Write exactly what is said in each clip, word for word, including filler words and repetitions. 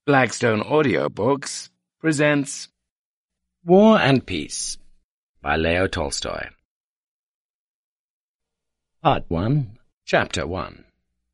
Blackstone Audiobooks presents War and Peace by Leo Tolstoy. Part one, Chapter one.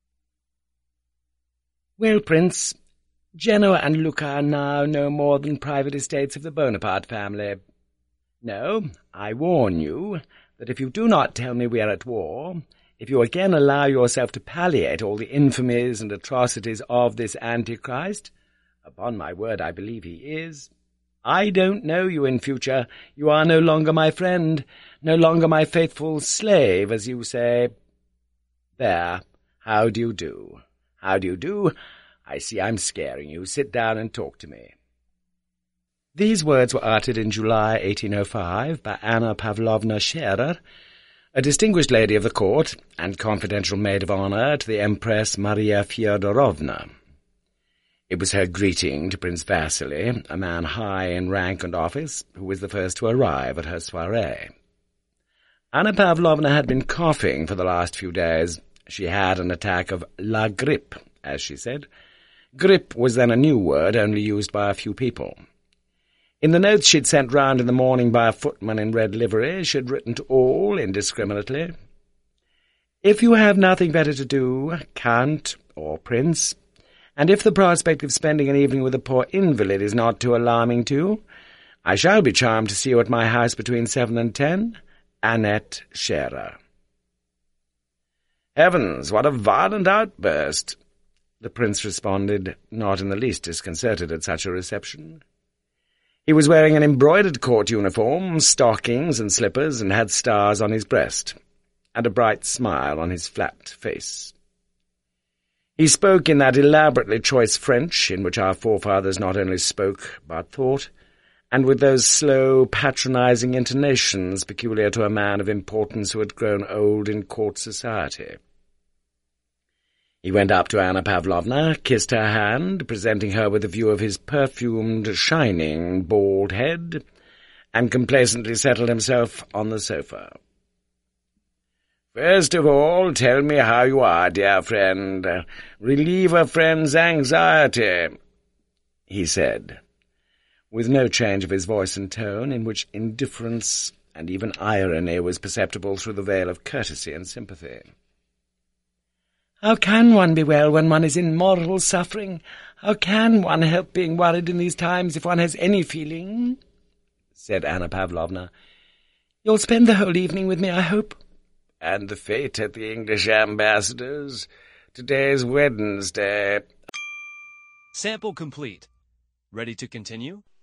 Well, Prince, Genoa and Lucca are now no more than private estates of the Bonaparte family. No, I warn you that if you do not tell me we are at war, if you again allow yourself to palliate all the infamies and atrocities of this Antichrist, upon my word I believe he is, I don't know you in future. You are no longer my friend, no longer my faithful slave, as you say. There, how do you do? How do you do? I see I'm scaring you. Sit down and talk to me. These words were uttered in July eighteen oh five by Anna Pavlovna Scherer, a distinguished lady of the court and confidential maid of honour to the Empress Maria Fyodorovna. It was her greeting to Prince Vasily, a man high in rank and office, who was the first to arrive at her soirée. Anna Pavlovna had been coughing for the last few days. She had an attack of la grippe, as she said. Grippe was then a new word, only used by a few people. In the notes she'd sent round in the morning by a footman in red livery, she'd written to all indiscriminately, "If you have nothing better to do, Count or Prince, and if the prospect of spending an evening with a poor invalid is not too alarming to you, I shall be charmed to see you at my house between seven and ten. Annette Scherer." "Heavens, what a violent outburst!" the Prince responded, not in the least disconcerted at such a reception. He was wearing an embroidered court uniform, stockings and slippers, and had stars on his breast, and a bright smile on his flat face. He spoke in that elaborately choice French in which our forefathers not only spoke but thought, and with those slow, patronizing intonations peculiar to a man of importance who had grown old in court society. He went up to Anna Pavlovna, kissed her hand, presenting her with a view of his perfumed, shining, bald head, and complacently settled himself on the sofa. "First of all, tell me how you are, dear friend. Relieve a friend's anxiety," he said, with no change of his voice and tone, in which indifference and even irony was perceptible through the veil of courtesy and sympathy. "How can one be well when one is in moral suffering? How can one help being worried in these times if one has any feeling?" said Anna Pavlovna. "You'll spend the whole evening with me, I hope." "And the fete at the English ambassador's? Today's Wednesday." Sample complete. Ready to continue?